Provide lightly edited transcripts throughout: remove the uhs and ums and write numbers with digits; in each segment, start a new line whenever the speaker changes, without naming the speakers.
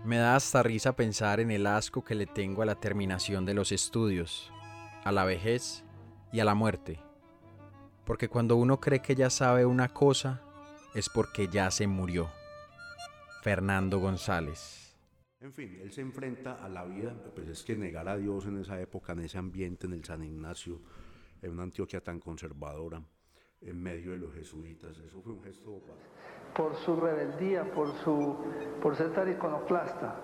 Me da hasta risa pensar en el asco que le tengo a la terminación de los estudios, a la vejez y a la muerte. Porque cuando uno cree que ya sabe una cosa, es porque ya se murió. Fernando González.
En fin, él se enfrenta a la vida, pues es que negar a Dios en esa época, en ese ambiente, en el San Ignacio, en una Antioquia tan conservadora, en medio de los jesuitas, eso fue un gesto.
Por su rebeldía, por ser tan iconoclasta.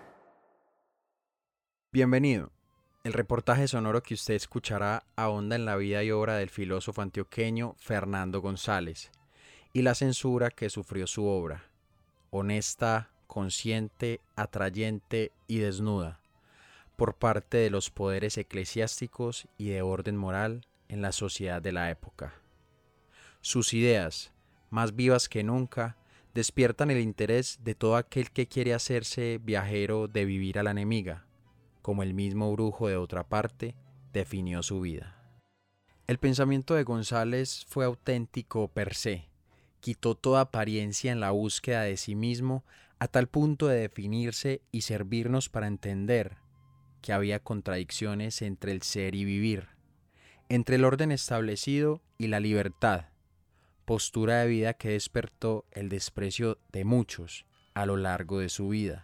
Bienvenido. El reportaje sonoro que usted escuchará ahonda en la vida y obra del filósofo antioqueño Fernando González y la censura que sufrió su obra, honesta, consciente, atrayente y desnuda, por parte de los poderes eclesiásticos y de orden moral en la sociedad de la época. Sus ideas, más vivas que nunca, despiertan el interés de todo aquel que quiere hacerse viajero de vivir a la enemiga, como el mismo brujo de otra parte definió su vida. El pensamiento de González fue auténtico per se, quitó toda apariencia en la búsqueda de sí mismo a tal punto de definirse y servirnos para entender que había contradicciones entre el ser y vivir, entre el orden establecido y la libertad, postura de vida que despertó el desprecio de muchos a lo largo de su vida.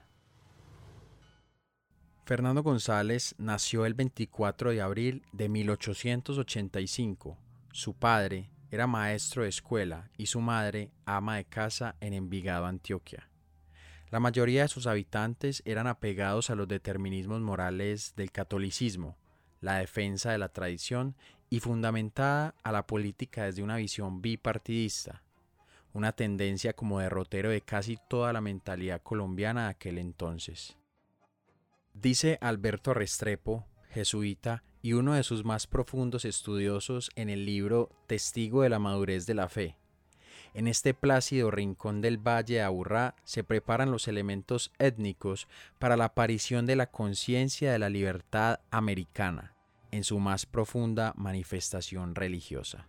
Fernando González nació el 24 de abril de 1885. Su padre era maestro de escuela y su madre ama de casa en Envigado, Antioquia. La mayoría de sus habitantes eran apegados a los determinismos morales del catolicismo, la defensa de la tradición y fundamentada a la política desde una visión bipartidista, una tendencia como derrotero de casi toda la mentalidad colombiana de aquel entonces. Dice Alberto Restrepo, jesuita y uno de sus más profundos estudiosos en el libro Testigo de la madurez de la fe: en este plácido rincón del Valle de Aburrá se preparan los elementos étnicos para la aparición de la conciencia de la libertad americana en su más profunda manifestación religiosa.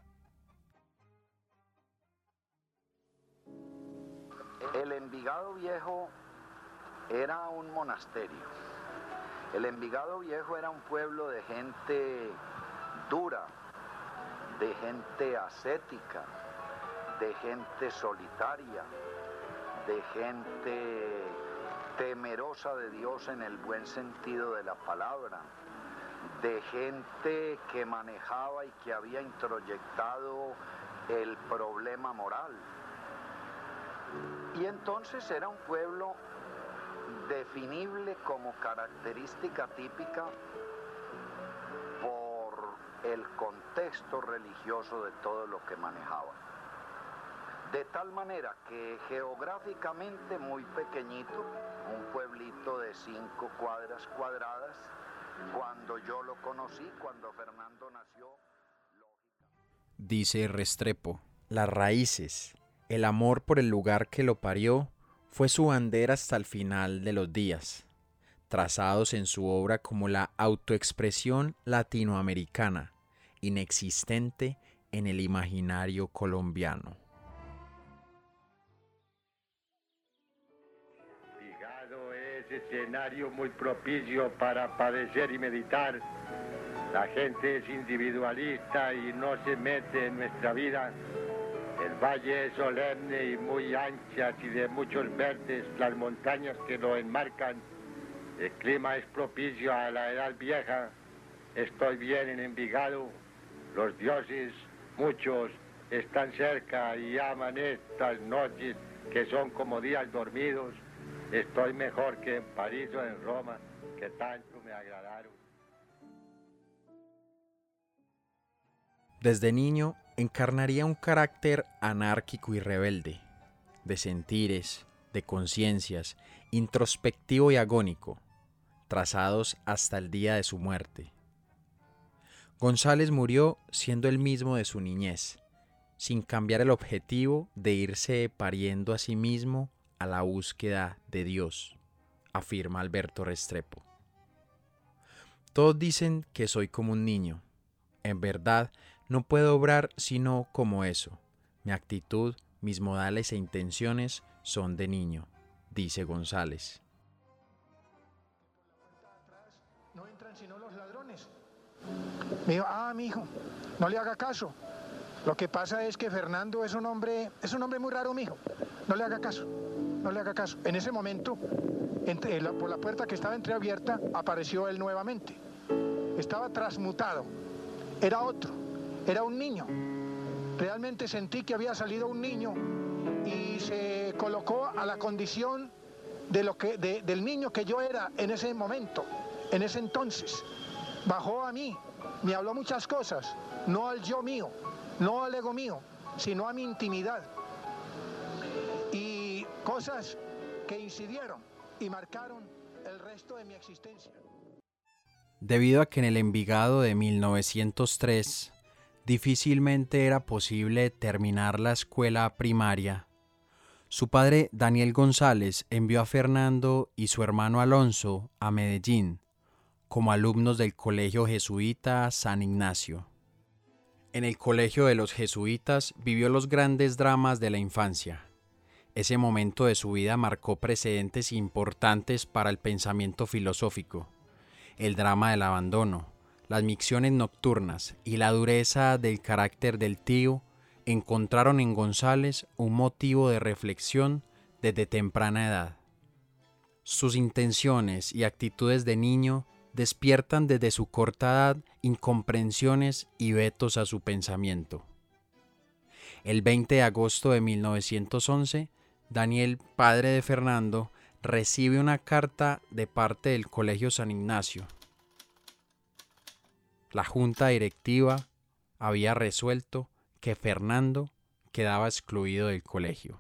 El Envigado Viejo era un monasterio. El Envigado Viejo era un pueblo de gente dura, de gente ascética, de gente solitaria, de gente temerosa de Dios en el buen sentido de la palabra, de gente que manejaba y que había introyectado el problema moral. Y entonces era un pueblo definible como característica típica por el contexto religioso de todo lo que manejaba. De tal manera que geográficamente muy pequeñito, un pueblito de 5 cuadras cuadradas, cuando yo lo conocí, cuando Fernando nació.
Dice Restrepo, las raíces, el amor por el lugar que lo parió, fue su bandera hasta el final de los días, trazados en su obra como la autoexpresión latinoamericana, inexistente en el imaginario colombiano.
Envigado es escenario muy propicio para padecer y meditar. La gente es individualista y no se mete en nuestra vida. El valle es solemne y muy anchas y de muchos verdes, las montañas que lo enmarcan. El clima es propicio a la edad vieja. Estoy bien en Envigado. Los dioses, muchos, están cerca y aman estas noches que son como días dormidos. Estoy mejor que en París o en Roma, que tanto me agradaron.
Desde niño encarnaría un carácter anárquico y rebelde, de sentires, de conciencias, introspectivo y agónico, trazados hasta el día de su muerte. González murió siendo el mismo de su niñez, sin cambiar el objetivo de irse pariendo a sí mismo a la búsqueda de Dios, afirma Alberto Restrepo. Todos dicen que soy como un niño. En verdad, no puedo obrar sino como eso. Mi actitud, mis modales e intenciones son de niño, dice González.
Me dijo, mijo, no le haga caso. Lo que pasa es que Fernando es un hombre muy raro, mijo. No le haga caso, no le haga caso. En ese momento, por la puerta que estaba entreabierta, apareció él nuevamente. Estaba transmutado. Era otro, era un niño. Realmente sentí que había salido un niño y se colocó a la condición del niño que yo era en ese momento, en ese entonces. Bajó a mí, me habló muchas cosas, no al yo mío, no al ego mío, sino a mi intimidad. Y cosas que incidieron y marcaron el resto de mi existencia.
Debido a que en el Envigado de 1903 difícilmente era posible terminar la escuela primaria, su padre Daniel González envió a Fernando y su hermano Alonso a Medellín como alumnos del Colegio Jesuita San Ignacio. En el Colegio de los Jesuitas vivió los grandes dramas de la infancia. Ese momento de su vida marcó precedentes importantes para el pensamiento filosófico. El drama del abandono, las micciones nocturnas y la dureza del carácter del tío encontraron en González un motivo de reflexión desde temprana edad. Sus intenciones y actitudes de niño despiertan desde su corta edad incomprensiones y vetos a su pensamiento. El 20 de agosto de 1911, Daniel, padre de Fernando, recibe una carta de parte del Colegio San Ignacio. La junta directiva había resuelto que Fernando quedaba excluido del colegio.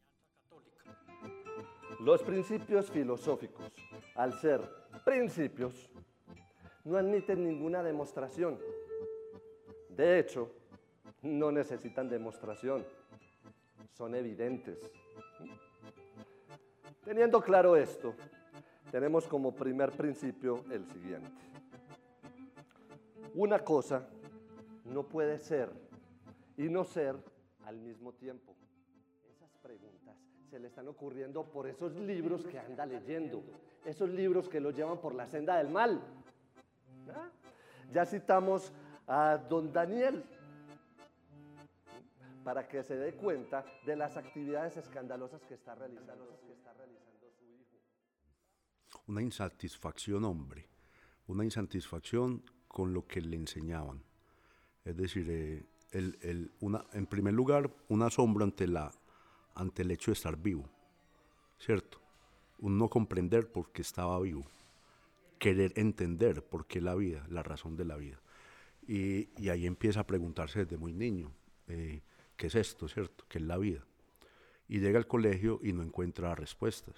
Los principios filosóficos, al ser principios, no admiten ninguna demostración. De hecho, no necesitan demostración, son evidentes. Teniendo claro esto, tenemos como primer principio el siguiente. Una cosa no puede ser y no ser al mismo tiempo. Esas preguntas se le están ocurriendo por esos libros que anda leyendo, esos libros que lo llevan por la senda del mal. ¿Ah? Ya citamos a don Daniel para que se dé cuenta de las actividades escandalosas que está realizando su hijo.
Una insatisfacción, hombre, una insatisfacción con lo que le enseñaban. Es decir, en primer lugar, un asombro ante el hecho de estar vivo, ¿cierto? Un no comprender por qué estaba vivo, querer entender por qué la vida, la razón de la vida. Y ahí empieza a preguntarse desde muy niño, ¿qué es esto, cierto? ¿Qué es la vida? Y llega al colegio y no encuentra respuestas.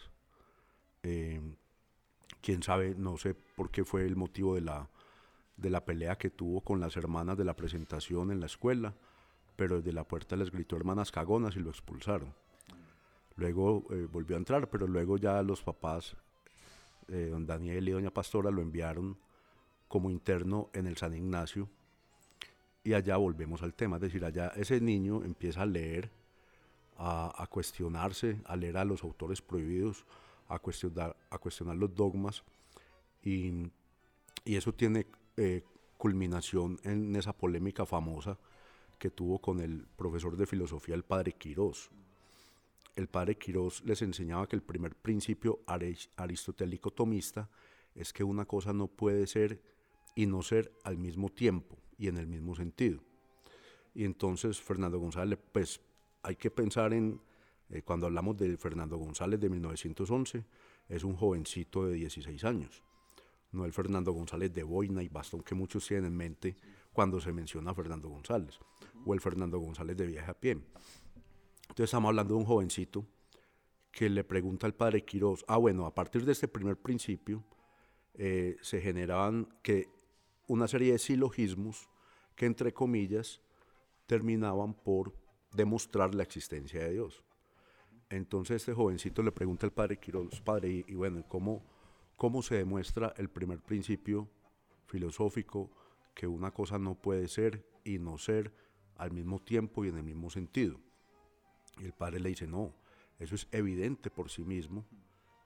Quién sabe, no sé por qué fue el motivo de la pelea que tuvo con las hermanas de la presentación en la escuela, pero desde la puerta les gritó hermanas cagonas y lo expulsaron. Luego volvió a entrar, pero luego ya los papás, don Daniel y doña Pastora, lo enviaron como interno en el San Ignacio, y allá volvemos al tema, es decir, allá ese niño empieza a leer, a cuestionarse, a leer a los autores prohibidos, a cuestionar los dogmas, y eso tiene culminación en esa polémica famosa que tuvo con el profesor de filosofía, el padre Quirós. El padre Quirós les enseñaba que el primer principio aristotélico tomista es que una cosa no puede ser y no ser al mismo tiempo y en el mismo sentido. Y entonces Fernando González, pues hay que pensar en, cuando hablamos de Fernando González de 1911, es un jovencito de 16 años. No el Fernando González de boina y bastón que muchos tienen en mente cuando se menciona a Fernando González, o el Fernando González de viaje a pie. Entonces estamos hablando de un jovencito que le pregunta al padre Quirós, bueno, a partir de este primer principio se generaban una serie de silogismos que, entre comillas, terminaban por demostrar la existencia de Dios. Entonces este jovencito le pregunta al padre Quirós, padre, y bueno, ¿cómo se demuestra el primer principio filosófico, que una cosa no puede ser y no ser al mismo tiempo y en el mismo sentido? Y el padre le dice, no, eso es evidente por sí mismo,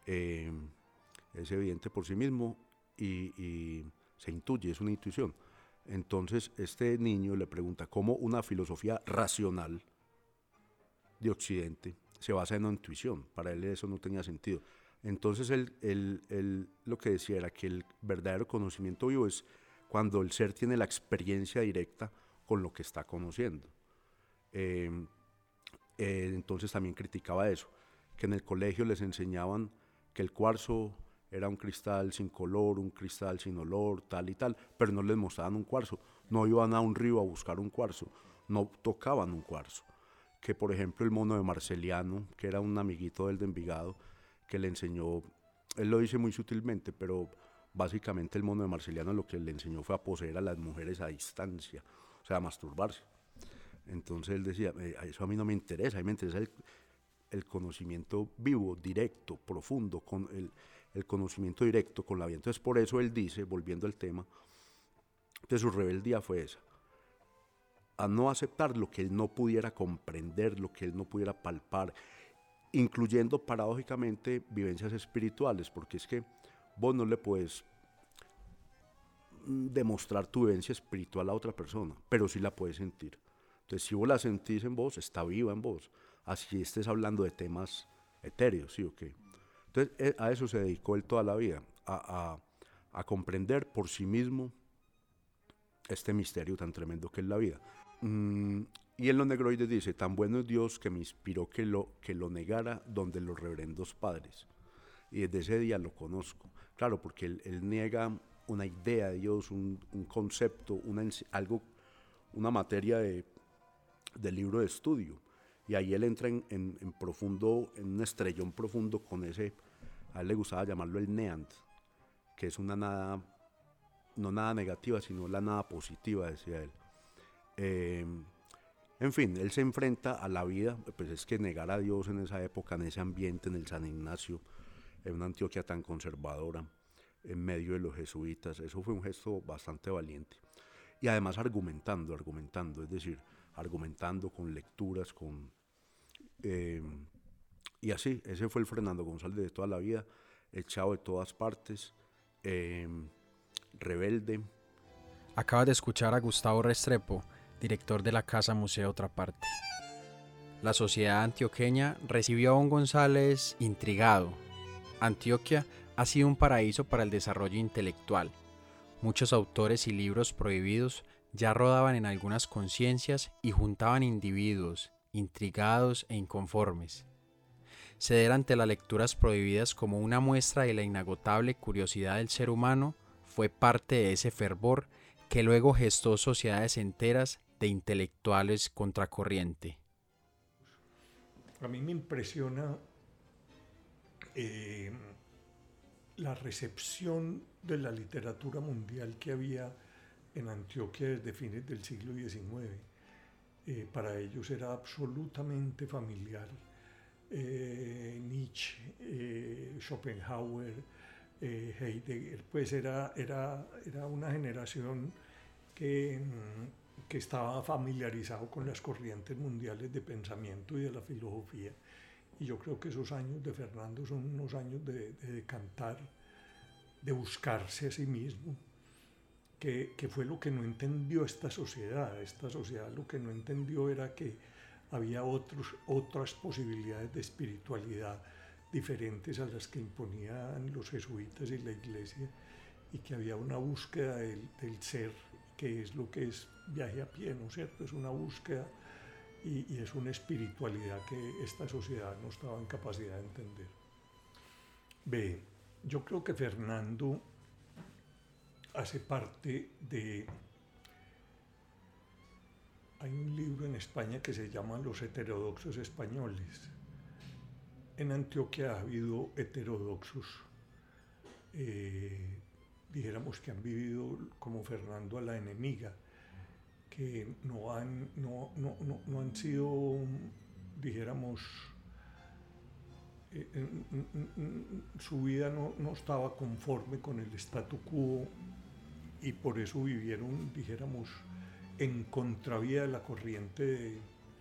es evidente por sí mismo y se intuye, es una intuición. Entonces este niño le pregunta cómo una filosofía racional de Occidente se basa en la intuición. Para él eso no tenía sentido. Entonces él lo que decía era que el verdadero conocimiento vivo es cuando el ser tiene la experiencia directa con lo que está conociendo. Entonces también criticaba eso, que en el colegio les enseñaban que el cuarzo era un cristal sin color, un cristal sin olor, tal y tal, pero no les mostraban un cuarzo, no iban a un río a buscar un cuarzo, no tocaban un cuarzo. Que por ejemplo el mono de Marceliano, que era un amiguito del de Envigado, que le enseñó, él lo dice muy sutilmente, pero básicamente el mono de Marceliano lo que le enseñó fue a poseer a las mujeres a distancia, o sea, a masturbarse. Entonces él decía, eso a mí no me interesa, a mí me interesa el conocimiento vivo, directo, profundo, con el conocimiento directo con la vida. Entonces por eso él dice, volviendo al tema, que su rebeldía fue esa, a no aceptar lo que él no pudiera comprender, lo que él no pudiera palpar, incluyendo paradójicamente vivencias espirituales, porque es que vos no le puedes demostrar tu vivencia espiritual a otra persona, pero sí la puedes sentir. Entonces si vos la sentís en vos, está viva en vos, así estés hablando de temas etéreos, ¿sí o qué? Entonces a eso se dedicó él toda la vida, a comprender por sí mismo este misterio tan tremendo que es la vida. Y en Los Negroides dice, tan bueno es Dios que me inspiró que lo negara donde los reverendos padres. Y desde ese día lo conozco. Claro, porque él niega una idea de Dios, un concepto, una materia de libro de estudio. Y ahí él entra en profundo, en un estrellón profundo con ese, a él le gustaba llamarlo el neant, que es una nada, no nada negativa, sino la nada positiva, decía él. En fin, él se enfrenta a la vida, pues es que negar a Dios en esa época, en ese ambiente, en el San Ignacio, en una Antioquia tan conservadora, en medio de los jesuitas, eso fue un gesto bastante valiente. Y además argumentando, es decir, argumentando con lecturas, y así, ese fue el Fernando González de toda la vida, echado de todas partes, rebelde.
Acabas de escuchar a Gustavo Restrepo, director de la Casa Museo Otra Parte. La sociedad antioqueña recibió a don González intrigado. Antioquia ha sido un paraíso para el desarrollo intelectual. Muchos autores y libros prohibidos ya rodaban en algunas conciencias y juntaban individuos intrigados e inconformes. Ceder ante las lecturas prohibidas como una muestra de la inagotable curiosidad del ser humano fue parte de ese fervor que luego gestó sociedades enteras de intelectuales contracorriente.
A mí me impresiona la recepción de la literatura mundial que había en Antioquia desde fines del siglo XIX. Para ellos era absolutamente familiar. Nietzsche, Schopenhauer, Heidegger, pues era una generación que estaba familiarizado con las corrientes mundiales de pensamiento y de la filosofía. Y yo creo que esos años de Fernando son unos años de decantar, de buscarse a sí mismo, que fue lo que no entendió esta sociedad. Esta sociedad lo que no entendió era que había otras posibilidades de espiritualidad diferentes a las que imponían los jesuitas y la iglesia, y que había una búsqueda del ser, que es lo que es viaje a pie, ¿no es cierto? Es una búsqueda y es una espiritualidad que esta sociedad no estaba en capacidad de entender. Yo creo que Fernando hace parte de... Hay un libro en España que se llama Los heterodoxos españoles. En Antioquia ha habido heterodoxos, dijéramos que han vivido como Fernando a la enemiga, que no han sido, dijéramos, su vida no estaba conforme con el statu quo y por eso vivieron, dijéramos, en contravía de la corriente.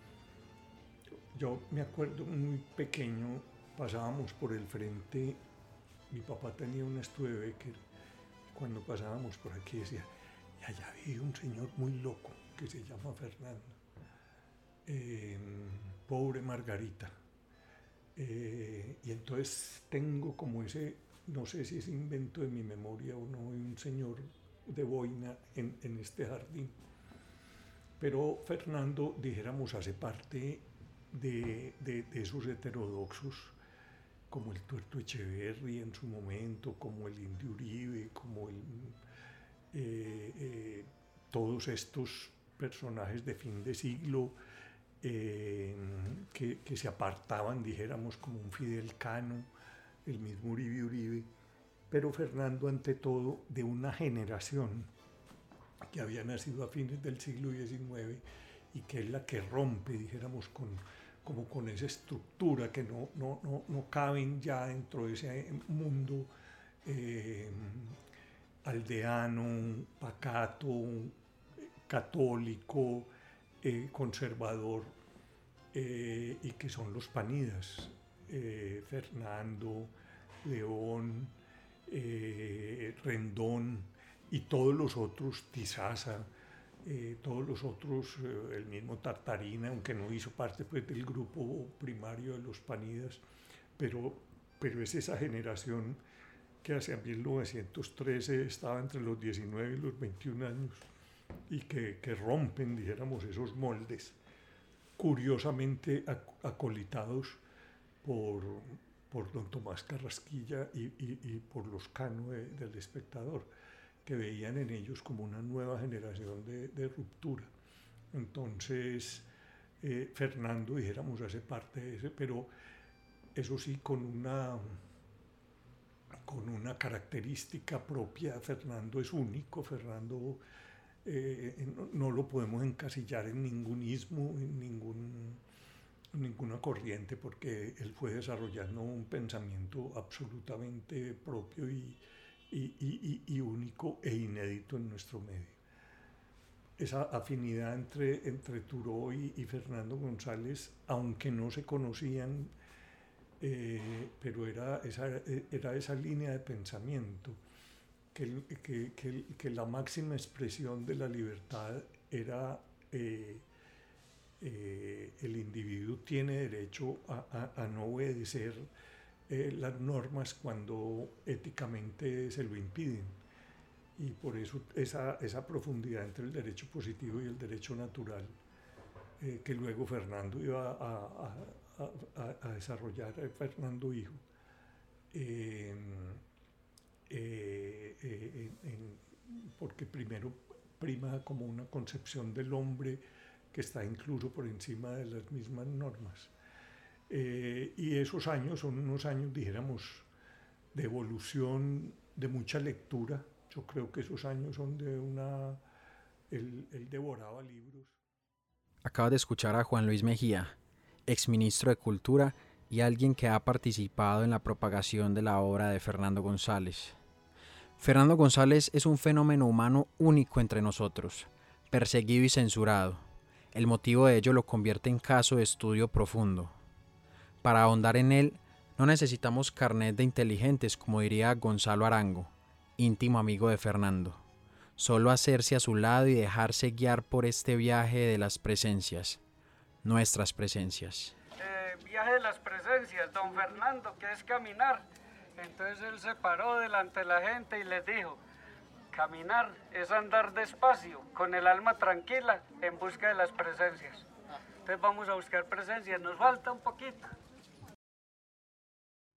Yo me acuerdo muy pequeño, pasábamos por el frente, mi papá tenía un estudio de Becker, cuando pasábamos por aquí decía, ¿y allá había un señor muy loco que se llama Fernando. Pobre Margarita. Y entonces tengo como ese, no sé si es invento de mi memoria o no, un señor de boina en este jardín. Pero Fernando, dijéramos, hace parte de esos heterodoxos, como el Tuerto Echeverri en su momento, como el Indio Uribe, como todos estos personajes de fin de siglo que se apartaban, dijéramos, como un Fidel Cano, el mismo Uribe, pero Fernando, ante todo, de una generación que había nacido a fines del siglo XIX y que es la que rompe, dijéramos, como con esa estructura que no caben ya dentro de ese mundo aldeano, pacato, católico, conservador, y que son los Panidas, Fernando, León, Rendón y todos los otros, Tizaza, todos los otros, el mismo Tartarina, aunque no hizo parte pues, del grupo primario de los Panidas, pero es esa generación que hacia 1913 estaba entre los 19 y los 21 años y que rompen, dijéramos, esos moldes, curiosamente acolitados por don Tomás Carrasquilla y por los Cano del Espectador, que veían en ellos como una nueva generación de ruptura. Entonces, Fernando, dijéramos, hace parte de ese, pero eso sí, con una característica propia. Fernando es único, Fernando no lo podemos encasillar en ningún ismo, en ninguna corriente, porque él fue desarrollando un pensamiento absolutamente propio y único e inédito en nuestro medio. Esa afinidad entre Thoreau y Fernando González, aunque no se conocían, pero era esa línea de pensamiento, que la máxima expresión de la libertad era el individuo tiene derecho a no obedecer las normas cuando éticamente se lo impiden. Y por eso esa profundidad entre el derecho positivo y el derecho natural, que luego Fernando iba a desarrollar, Fernando hijo, porque primero prima como una concepción del hombre que está incluso por encima de las mismas normas. Y esos años son unos años, dijéramos, de evolución, de mucha lectura. Yo creo que esos años son él devoraba libros.
Acabas de escuchar a Juan Luis Mejía, exministro de Cultura y alguien que ha participado en la propagación de la obra de Fernando González. Fernando González es un fenómeno humano único entre nosotros, perseguido y censurado. El motivo de ello lo convierte en caso de estudio profundo. Para ahondar en él, no necesitamos carnet de inteligentes, como diría Gonzalo Arango, íntimo amigo de Fernando. Solo hacerse a su lado y dejarse guiar por este viaje de las presencias, nuestras presencias.
Viaje de las presencias, don Fernando, que es caminar. Entonces él se paró delante de la gente y les dijo: caminar es andar despacio, con el alma tranquila, en busca de las presencias. Entonces vamos a buscar presencias, nos falta un poquito.